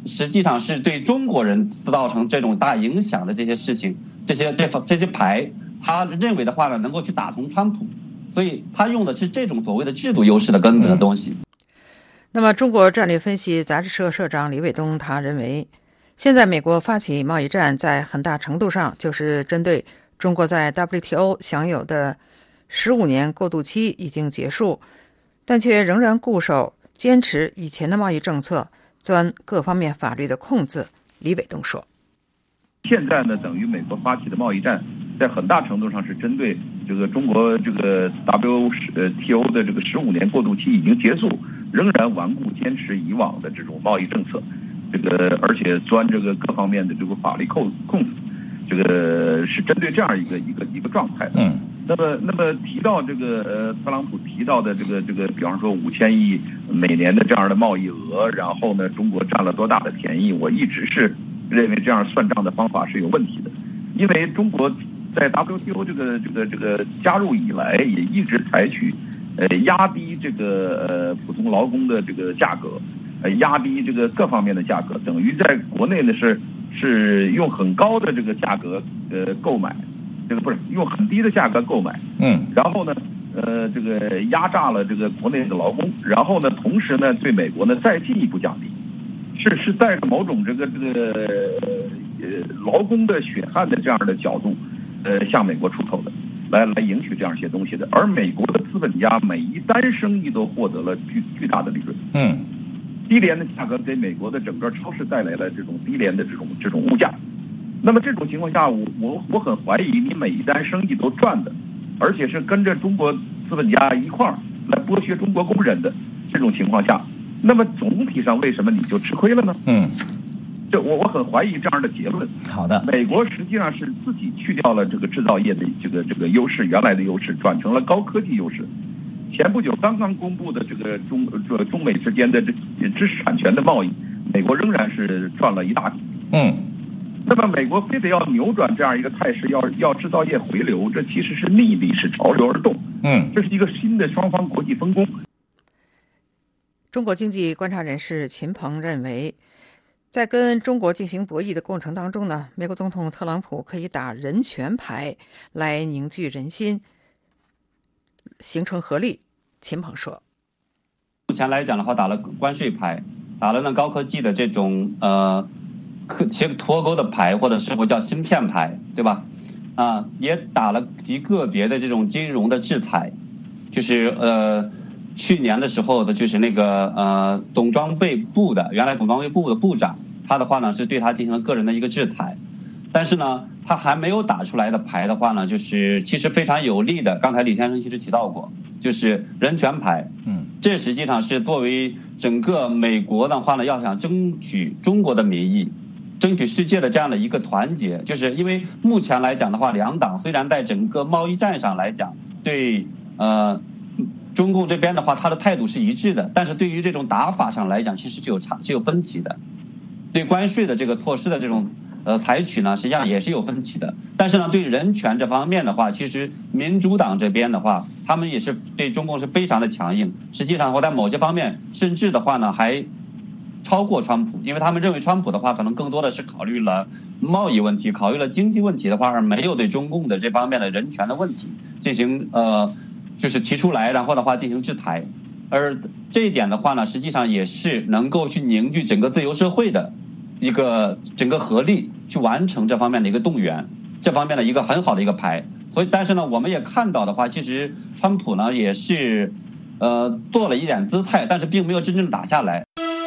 实际上是对中国人造成这种大影响的这些事情，这些这这些牌，他认为的话呢，能够去打通川普，所以他用的是这种所谓的制度优势的根本的东西。 那么，中国战略分析杂志社社长李伟东他认为，现在美国发起贸易战，在很大程度上就是针对中国在 W T O 享有的十五年过渡期已经结束，但却仍然固守坚持以前的贸易政策，钻各方面法律的空子。李伟东说， 现在呢，等于美国发起的贸易战，在很大程度上是针对这个中国这个 W T O 的这个十五年过渡期已经结束，仍然顽固坚持以往的这种贸易政策，这个而且钻这个各方面的这个法律空空子，这个是针对这样一个一个一个状态的。嗯。那么，那么提到这个呃，特朗普提到的这个这个，比方说五千亿每年的这样的贸易额，然后呢，中国占了多大的便宜？我一直是认为这样算账的方法是有问题的，因为中国在 W T O 这个这个这个加入以来，也一直采取呃压低这个呃普通劳工的这个价格，呃压低这个各方面的价格，等于在国内呢是是用很高的这个价格呃购买。这个不是用很低的价格购买，嗯，然后呢，呃，这个压榨了这个国内的劳工，然后呢，同时呢，对美国呢再进一步降低，是是带着某种这个这个呃劳工的血汗的这样的角度，呃，向美国出口的，来来赢取这样一些东西的。而美国的资本家每一单生意都获得了巨巨大的利润，嗯，低廉的价格给美国的整个超市带来了这种低廉的这种这种物价。那么这种情况下，我我我很怀疑你每一单生意都赚的，而且是跟着中国资本家一块儿来剥削中国工人的这种情况下，那么总体上为什么你就吃亏了呢？嗯，这我我很怀疑这样的结论。好的，美国实际上是自己去掉了这个制造业的这个这个优势，原来的优势转成了高科技优势。前不久刚刚公布的这个中这中美之间的这知识产权的贸易，美国仍然是赚了一大笔。嗯。那么美国非得要扭转这样一个态势，要要制造业回流，这其实是逆历史潮流而动。嗯，这是一个新的双方国际分工。 中国经济观察人士秦鹏认为，在跟中国进行博弈的过程当中呢，美国总统特朗普可以打人权牌来凝聚人心，形成合力。秦鹏说， 目前来讲的话，打了关税牌，打了那高科技的这种呃。其脱钩的牌，或者是我叫芯片牌，对吧？啊，也打了极个别的这种金融的制裁，就是呃，去年的时候的，就是那个呃，总装备部的原来总装备部的部长，他的话呢是对他进行了个人的一个制裁，但是呢，他还没有打出来的牌的话呢，就是其实非常有利的。刚才李先生其实提到过，就是人权牌，嗯，这实际上是作为整个美国的话呢，要想争取中国的民意。争取世界的这样的一个团结，就是因为目前来讲的话，两党虽然在整个贸易战上来讲，对呃中共这边的话，他的态度是一致的，但是对于这种打法上来讲，其实是有差是有分歧的。对关税的这个措施的这种呃采取呢，实际上也是有分歧的。但是呢，对人权这方面的话，其实民主党这边的话，他们也是对中共是非常的强硬。实际上，我在某些方面，甚至的话呢，还超过川普，因为他们认为川普的话可能更多的是考虑了贸易问题，考虑了经济问题的话，而没有对中共的这方面的人权的问题进行呃就是提出来，然后的话进行制裁。而这一点的话呢，实际上也是能够去凝聚整个自由社会的一个整个合力，去完成这方面的一个动员，这方面的一个很好的一个牌。所以，但是呢，我们也看到的话，其实川普呢也是呃做了一点姿态，但是并没有真正打下来。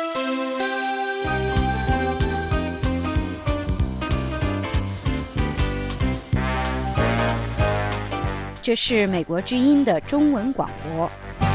这是美国之音的中文广播。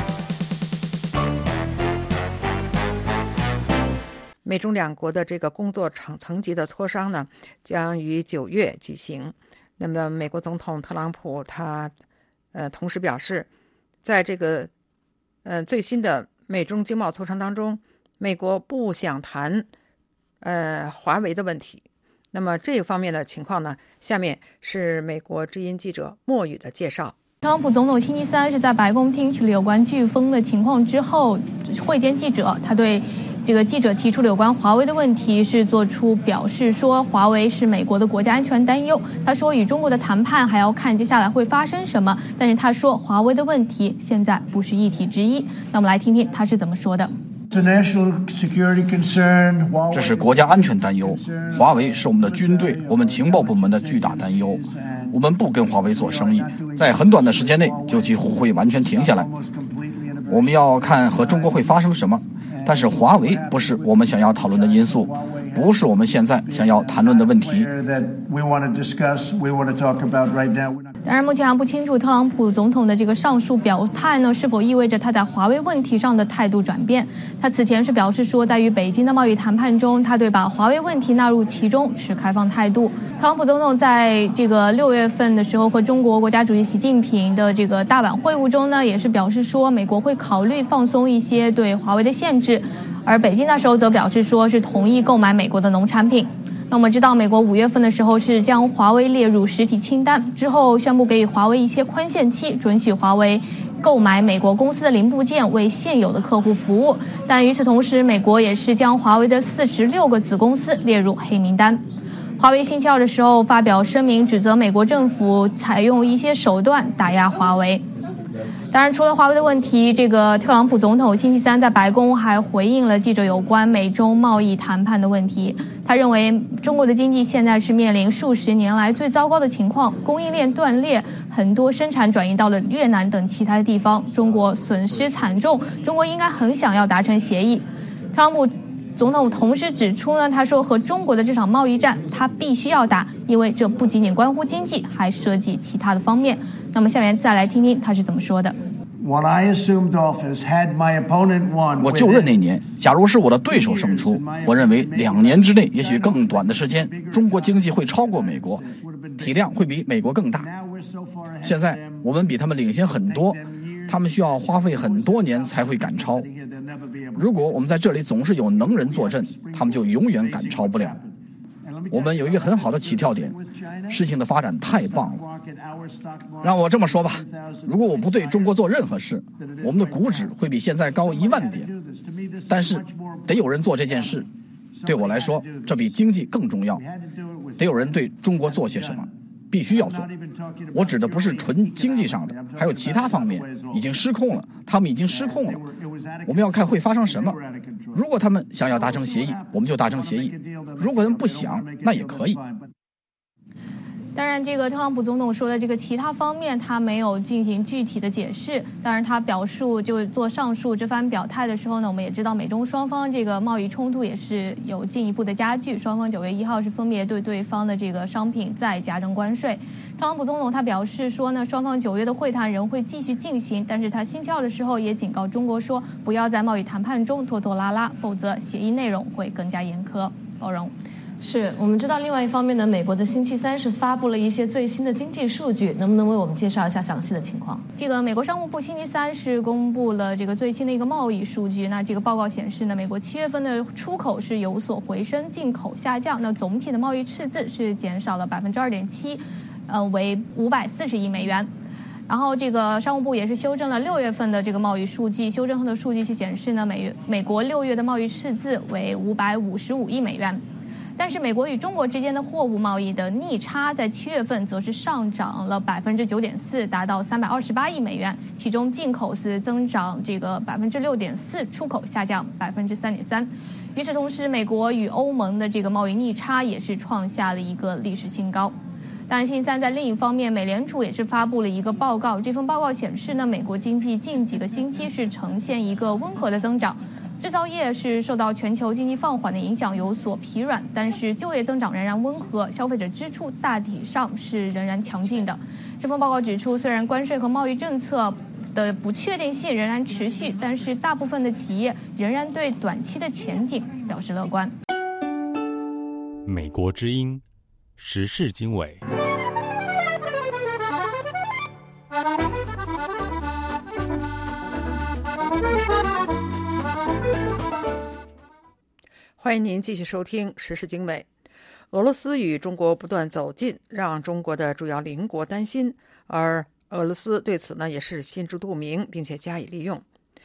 美中两国的这个工作层层级的磋商呢，将于九月举行。那么，美国总统特朗普他呃同时表示，在这个呃最新的美中经贸磋商当中，美国不想谈呃华为的问题。那么这一方面的情况呢，下面是美国之音记者莫宇的介绍。 特朗普总统星期三是在白宫听取了有关飓风的情况之后，会见记者，他对这个记者提出了有关华为的问题，是做出表示说华为是美国的国家安全担忧。他说与中国的谈判还要看接下来会发生什么，但是他说华为的问题现在不是议题之一。那我们来听听他是怎么说的。 这是国家安全担忧，华为是我们的军队、我们情报部门的巨大担忧。我们不跟华为做生意，在很短的时间内就几乎会完全停下来。我们要看和中国会发生什么，但是华为不是我们想要讨论的因素，不是我们现在想要谈论的问题。 当然目前还不清楚特朗普总统的这个上述表态呢，是否意味着他在华为问题上的态度转变。他此前是表示说，在与北京的贸易谈判中，他对把华为问题纳入其中持开放态度。特朗普总统在这个六月份的时候和中国国家主席习近平的这个大阪会晤中呢，也是表示说美国会考虑放松一些对华为的限制，而北京那时候则表示说是同意购买美国的农产品。那我们知道美国五月份的时候是将华为列入实体清单，之后宣布给予华为一些宽限期，准许华为购买美国公司的零部件为现有的客户服务。但与此同时，美国也是将华为的四十六个子公司列入黑名单。华为星期二的时候发表声明，指责美国政府采用一些手段打压华为。当然除了华为的问题，这个特朗普总统星期三在白宫还回应了记者有关美中贸易谈判的问题。他认为中国的经济现在是面临数十年来最糟糕的情况，供应链断裂，很多生产转移到了越南等其他的地方，中国损失惨重，中国应该很想要达成协议。特朗普总统同时指出呢，他说和中国的这场贸易战他必须要打，因为这不仅仅关乎经济，还涉及其他的方面。那么下面再来听听他是怎么说的。 我就任那年，假如是我的对手胜出，我认为两年之内，也许更短的时间，中国经济会超过美国，体量会比美国更大。现在我们比他们领先很多，他们需要花费很多年才会赶超。如果我们在这里总是有能人坐镇，他们就永远赶超不了。我们有一个很好的起跳点，事情的发展太棒了。让我这么说吧，如果我不对中国做任何事，我们的股指会比现在高一万点。但是得有人做这件事，对我来说，这比经济更重要。得有人对中国做些什么，必须要做。我指的不是纯经济上的，还有其他方面已经失控了，他们已经失控了。我们要看会发生什么。如果他们想要达成协议，我们就达成协议；如果他们不想，那也可以。 当然这个特朗普总统说的这个其他方面他没有进行具体的解释。当然他表述就做上述这番表态的时候呢，我们也知道美中双方这个贸易冲突也是有进一步的加剧，双方九月一号是分别对对方的这个商品再加征关税。特朗普总统他表示说呢，双方九月的会谈仍会继续进行，但是他星期二的时候也警告中国说，不要在贸易谈判中拖拖拉拉，否则协议内容会更加严苛。包容。 是我们知道，另外一方面呢，美国的星期三是发布了一些最新的经济数据，能不能为我们介绍一下详细的情况？ 这个美国商务部星期三是公布了这个最新的一个贸易数据。那这个报告显示呢，美国七月份的出口是有所回升，进口下降。那总体的贸易赤字是减少了百分之二点七，呃，为五百四十亿美元。然后这个商务部也是修正了六月份的这个贸易数据，修正后的数据是显示呢，美美国六月的贸易赤字为五百五十五亿美元。但是美国与中国之间的货物贸易的逆差在七月份则是上涨了百分之九点四，达到三百二十八亿美元，其中进口是增长这个百分之六点四，出口下降百分之三点三。与此同时，美国与欧盟的这个贸易逆差也是创下了一个历史新高。但星期三在另一方面，美联储也是发布了一个报告，这份报告显示呢，美国经济近几个星期是呈现一个温和的增长。制造业是受到全球经济放缓的影响有所疲软，但是就业增长仍然温和，消费者支出大体上是仍然强劲的。这份报告指出，虽然关税和贸易政策的不确定性仍然持续，但是大部分的企业仍然对短期的前景表示乐观。 美国之音时事经纬。 欢迎您继续收听时事经纬。俄罗斯与中国不断走近，让中国的主要邻国担心，而俄罗斯对此呢也是心知肚明，并且加以利用。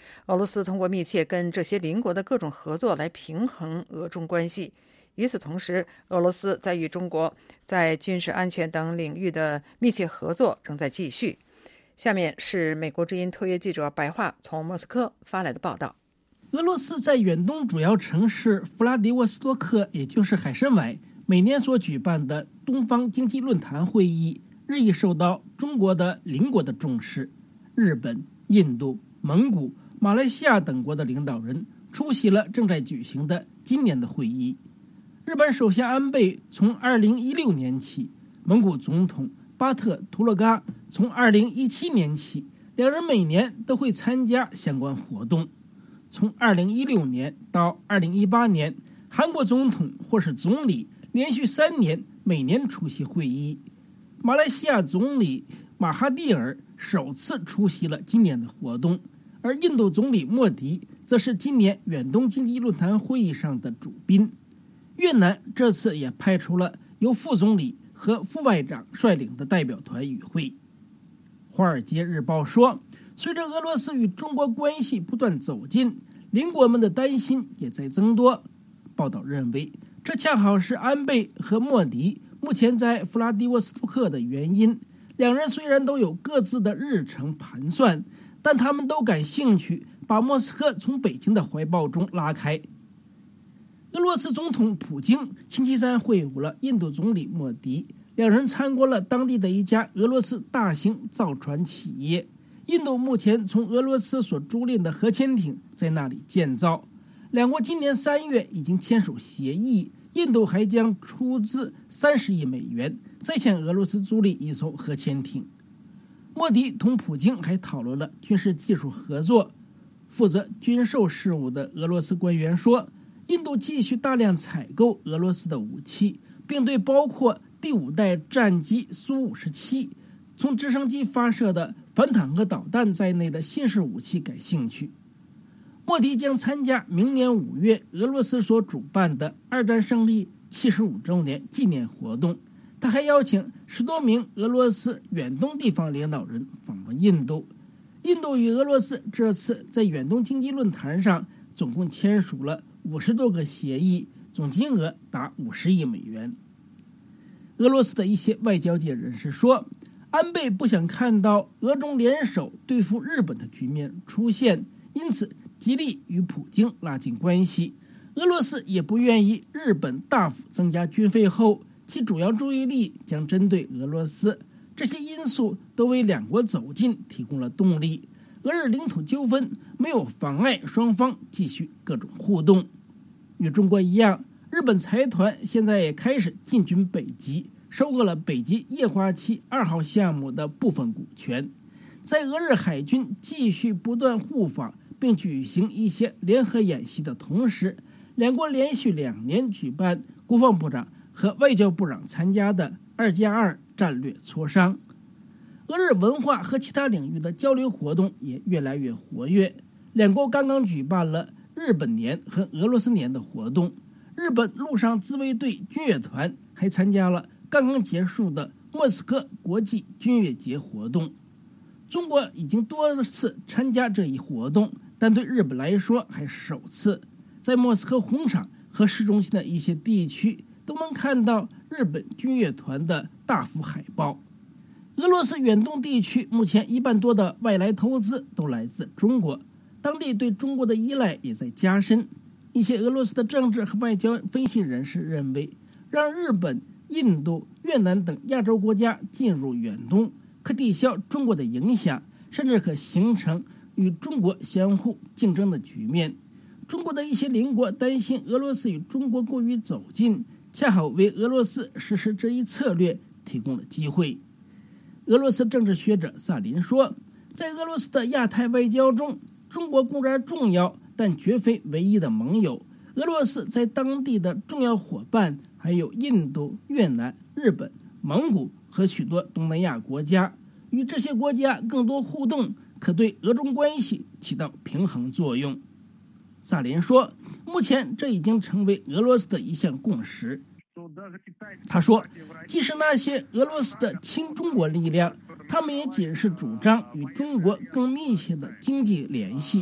俄罗斯通过密切跟这些邻国的各种合作来平衡俄中关系。与此同时，俄罗斯在与中国在军事安全等领域的密切合作正在继续。下面是美国之音特约记者白桦从莫斯科发来的报道。 俄罗斯在远东主要城市弗拉迪沃斯托克，也就是海参崴，每年所举办的东方经济论坛会议，日益受到中国的邻国的重视。日本、印度、蒙古、马来西亚等国的领导人出席了正在举行的今年的会议。日本首相安倍从二零一六年起，蒙古总统巴特图勒嘎从二零一七年起，两人每年都会参加相关活动。从二零一六年到二零一八年，韩国总统或是总理连续三年每年出席会议。马来西亚总理马哈蒂尔首次出席了今年的活动，而印度总理莫迪则是今年远东经济论坛会议上的主宾。越南这次也派出了由副总理和副外长率领的代表团与会。华尔街日报说，随着俄罗斯与中国关系不断走近，邻国们的担心也在增多。报道认为，这恰好是安倍和莫迪目前在弗拉迪沃斯托克的原因。两人虽然都有各自的日程盘算，但他们都感兴趣把莫斯科从北京的怀抱中拉开。俄罗斯总统普京星期三会晤了印度总理莫迪，两人参观了当地的一家俄罗斯大型造船企业。印度目前从俄罗斯所租赁的核潜艇在那里建造。两国今年三月已经签署协议，印度还将出资三十亿美元再向俄罗斯租赁一艘核潜艇。莫迪同普京还讨论了军事技术合作。负责军售事务的俄罗斯官员说，印度继续大量采购俄罗斯的武器，并对包括第五代战机苏五十七、从直升机发射的反坦克导弹在内的新式武器感兴趣。莫迪将参加明年五月俄罗斯所主办的二战胜利七十五周年纪念活动。他还邀请十多名俄罗斯远东地方领导人访问印度。印度与俄罗斯这次在远东经济论坛上总共签署了五十多个协议，总金额达五十亿美元。俄罗斯的一些外交界人士说，安倍不想看到俄中联手对付日本的局面出现，因此极力与普京拉近关系。俄罗斯也不愿意日本大幅增加军费后，其主要注意力将针对俄罗斯。这些因素都为两国走近提供了动力。俄日领土纠纷没有妨碍双方继续各种互动。与中国一样，日本财团现在也开始进军北极，收购了北极液化气二号项目的部分股权。在俄日海军继续不断互访并举行一些联合演习的同时，两国连续两年举办国防部长和外交部长参加的二加二战略磋商。俄日文化和其他领域的交流活动也越来越活跃。两国刚刚举办了日本年和俄罗斯年的活动。日本陆上自卫队军乐团还参加了刚刚结束的莫斯科国际军乐节活动。中国已经多次参加这一活动，但对日本来说还是首次。在莫斯科红场和市中心的一些地区都能看到日本军乐团的大幅海报。俄罗斯远东地区目前一半多的外来投资都来自中国，当地对中国的依赖也在加深。一些俄罗斯的政治和外交分析人士认为，让日本、印度、越南等亚洲国家进入远东，可抵消中国的影响，甚至可形成与中国相互竞争的局面。中国的一些邻国担心俄罗斯与中国过于走近，恰好为俄罗斯实施这一策略提供了机会。俄罗斯政治学者萨林说，在俄罗斯的亚太外交中，中国固然重要，但绝非唯一的盟友。俄罗斯在当地的重要伙伴还有印度、越南、日本、蒙古和许多东南亚国家，与这些国家更多互动，可对俄中关系起到平衡作用。萨林说，目前这已经成为俄罗斯的一项共识。他说，即使那些俄罗斯的亲中国力量，他们也仅是主张与中国更密切的经济联系，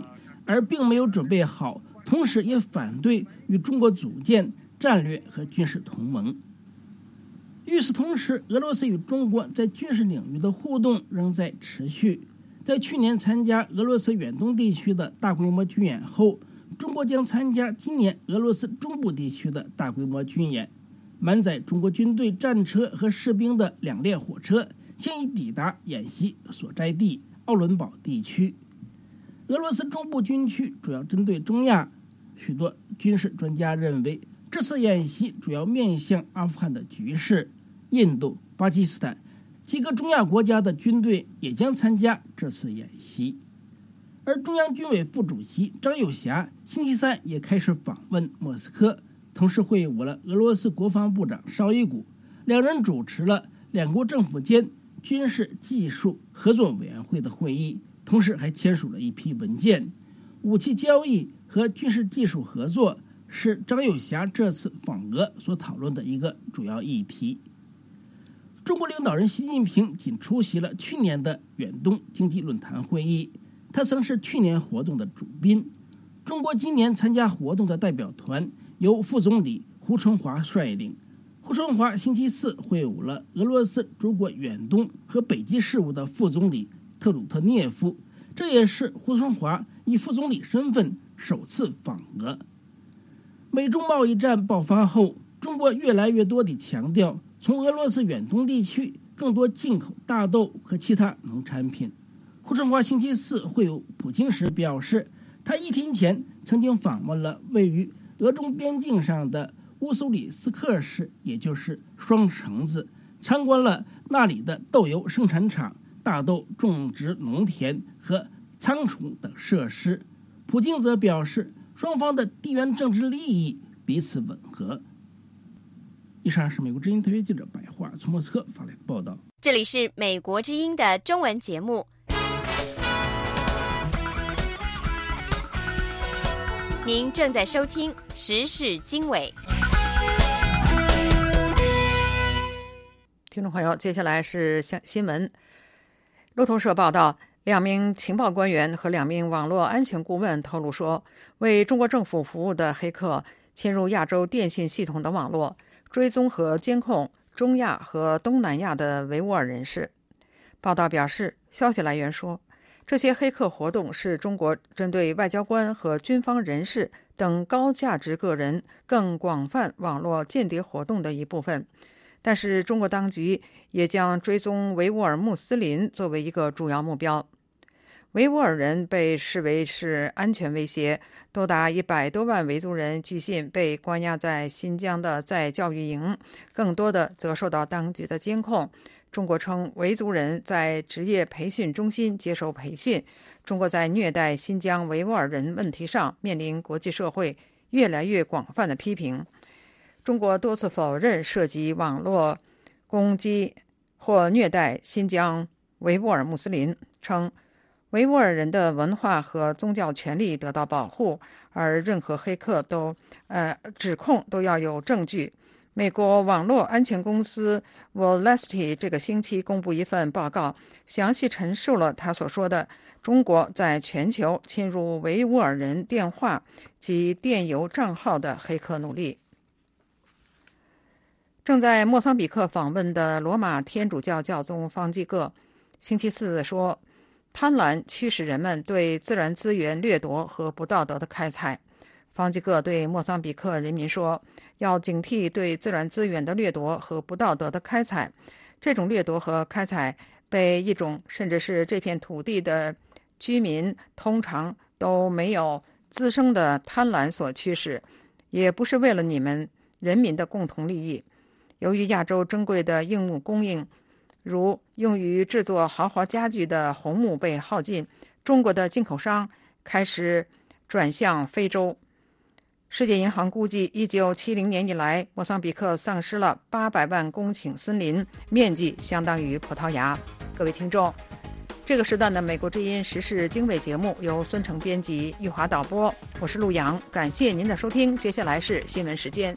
而并没有准备好，同时也反对与中国组建战略和军事同盟。与此同时，俄罗斯与中国在军事领域的互动仍在持续。在去年参加俄罗斯远东地区的大规模军演后，中国将参加今年俄罗斯中部地区的大规模军演。满载中国军队战车和士兵的两列火车现已抵达演习所在地奥伦堡地区。俄罗斯中部军区主要针对中亚，许多军事专家认为，这次演习主要面向阿富汗的局势。印度、巴基斯坦几个中亚国家的军队也将参加这次演习。而中央军委副主席张又侠星期三也开始访问莫斯科，同时会晤了俄罗斯国防部长绍伊古，两人主持了两国政府间军事技术合作委员会的会议，同时还签署了一批文件。武器交易和军事技术合作是张又侠这次访俄所讨论的一个主要议题。中国领导人习近平仅出席了去年的远东经济论坛会议，他曾是去年活动的主宾。中国今年参加活动的代表团由副总理胡春华率领。胡春华星期四会晤了俄罗斯主管远东和北极事务的副总理特鲁特涅夫，这也是胡春华以副总理身份首次访俄。美中贸易战爆发后，中国越来越多地强调从俄罗斯远东地区更多进口大豆和其他农产品。胡春华星期四会晤普京时表示，他一天前曾经访问了位于俄中边境上的乌苏里斯克市，也就是双城子，参观了那里的豆油生产厂、大豆种植农田和仓储等设施。普京则表示，双方的地缘政治利益彼此吻合。以上是美国之音特约记者白桦从莫斯科发来的报道。 这里是美国之音的中文节目。您正在收听时事经纬。 听众朋友，接下来是新闻。路透社报道，两名情报官员和两名网络安全顾问透露说，为中国政府服务的黑客侵入亚洲电信系统的网络，追踪和监控中亚和东南亚的维吾尔人士。报道表示，消息来源说，这些黑客活动是中国针对外交官和军方人士等高价值个人更广泛网络间谍活动的一部分。但是中国当局也将追踪维吾尔穆斯林作为一个主要目标。维吾尔人被视为是安全威胁，多达一百多万维族人据信被关押在新疆的在教育营，更多的则受到当局的监控。中国称维族人在职业培训中心接受培训。中国在虐待新疆维吾尔人问题上面临国际社会越来越广泛的批评。中国多次否认涉及网络攻击或虐待新疆维吾尔穆斯林，称维吾尔人的文化和宗教权利得到保护，而任何黑客都呃指控都要有证据。美国网络安全公司 Volacity 这个星期公布一份报告，详细陈述了他所说的中国在全球侵入维吾尔人电话及电邮账号的黑客努力。正在莫桑比克访问的罗马天主教教宗方济各星期四说，贪婪驱使人们对自然资源掠夺和不道德的开采。方济各对莫桑比克人民说，要警惕对自然资源的掠夺和不道德的开采。这种掠夺和开采被一种甚至是这片土地的居民通常都没有滋生的贪婪所驱使，也不是为了你们人民的共同利益。由于亚洲珍贵的硬木供应，如用于制作豪华家具的红木被耗尽，中国的进口商开始转向非洲。世界银行估计，一九七零年以来，莫桑比克丧失了八百万公顷森林，面积相当于葡萄牙。各位听众，这个时段的美国之音时事经纬节目由孙成编辑，玉华导播，我是陆阳，感谢您的收听。接下来是新闻时间。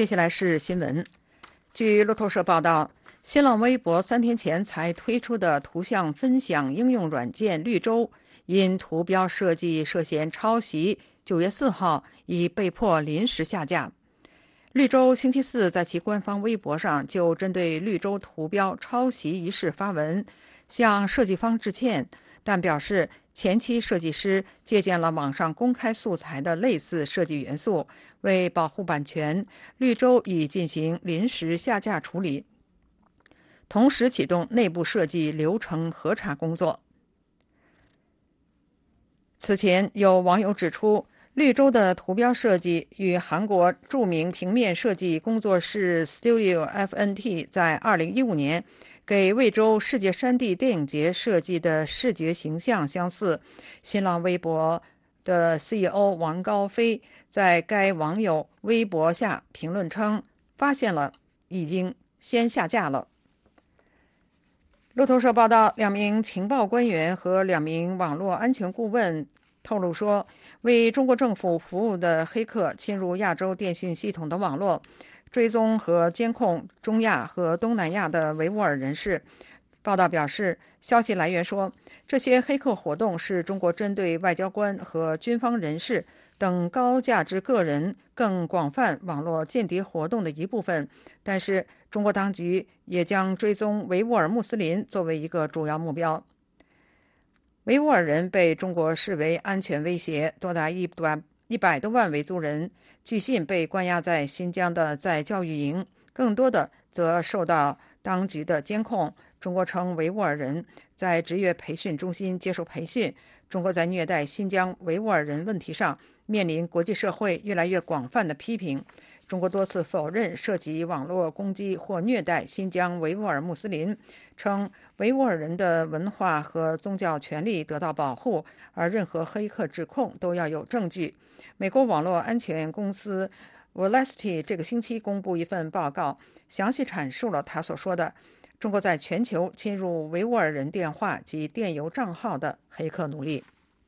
接下来是新闻。据路透社报道，新浪微博三天前才推出的图像分享应用软件绿洲，因图标设计涉嫌抄袭，九月四号已被迫临时下架。绿洲星期四在其官方微博上就针对绿洲图标抄袭一事发文，向设计方致歉，但表示前期设计师借鉴了网上公开素材的类似设计元素，为保护版权，绿洲已进行临时下架处理，同时启动内部设计流程核查工作。此前有网友指出，绿洲的图标设计与韩国著名平面设计工作室 Studio F N T 在二零一五年给惠州世界山地电影节设计的视觉形象相似。新浪微博的 C E O 王高飞在该网友微博下评论称，发现了，已经先下架了。路透社报道，两名情报官员和两名网络安全顾问透露说，为中国政府服务的黑客侵入亚洲电信系统的网络，追踪和监控中亚和东南亚的维吾尔人士。报道表示，消息来源说，这些黑客活动是中国针对外交官和军方人士等高价值个人更广泛网络间谍活动的一部分，但是中国当局也将追踪维吾尔穆斯林作为一个主要目标。维吾尔人被中国视为安全威胁，多达一百一百多万维族人据信被关押在新疆的在教育营，更多的则受到当局的监控。中国称维吾尔人在职业培训中心接受培训。中国在虐待新疆维吾尔人问题上面临国际社会越来越广泛的批评。中国多次否认涉及网络攻击或虐待新疆维吾尔穆斯林，称维吾尔人的文化和宗教权利得到保护，而任何黑客指控都要有证据。美国网络安全公司 Velocity 这个星期公布一份报告，详细阐述了他所说的中国在全球侵入维吾尔人电话及电邮账号的黑客努力。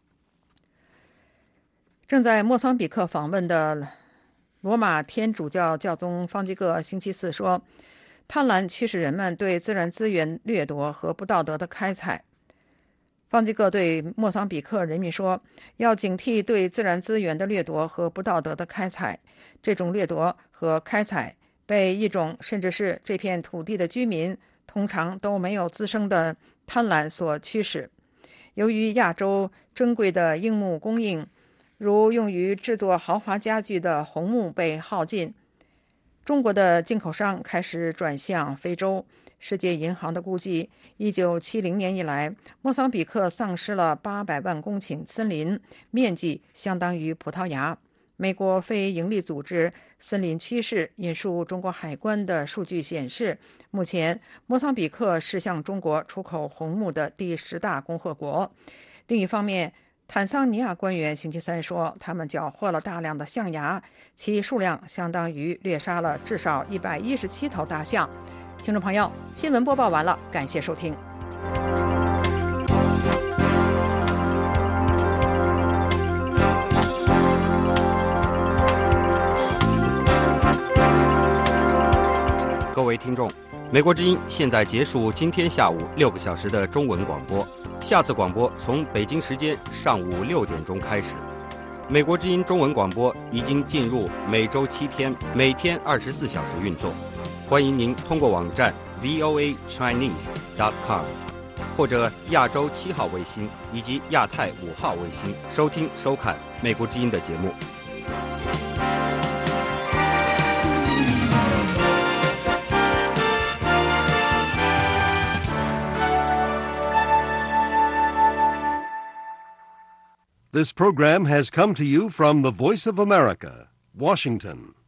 正在莫桑比克访问的罗马天主教教宗方济各星期四说，贪婪驱使人们对自然资源掠夺和不道德的开采。方济各对莫桑比克人民说，要警惕对自然资源的掠夺和不道德的开采。这种掠夺和开采被一种甚至是这片土地的居民通常都没有滋生的贪婪所驱使。由于亚洲珍贵的硬木供应，如用于制作豪华家具的红木被耗尽，中国的进口商开始转向非洲。世界银行的估计，一九七零年以来，莫桑比克丧失了八百万公顷森林，面积相当于葡萄牙。美国非营利组织森林趋势引述中国海关的数据显示，目前莫桑比克是向中国出口红木的第十大供货国。另一方面，坦桑尼亚官员星期三说，他们缴获了大量的象牙，其数量相当于猎杀了至少一百一十七头大象。听众朋友，新闻播报完了，感谢收听。 各位听众，美国之音现在结束今天下午六个小时的中文广播，下次广播从北京时间上午六点钟开始。美国之音中文广播已经进入每周七天，每天二十四小时运作。欢迎您通过网站 v o a chinese dot com 或者亚洲七号卫星以及亚太五号卫星收听收看美国之音的节目。 This program has come to you from the Voice of America, Washington.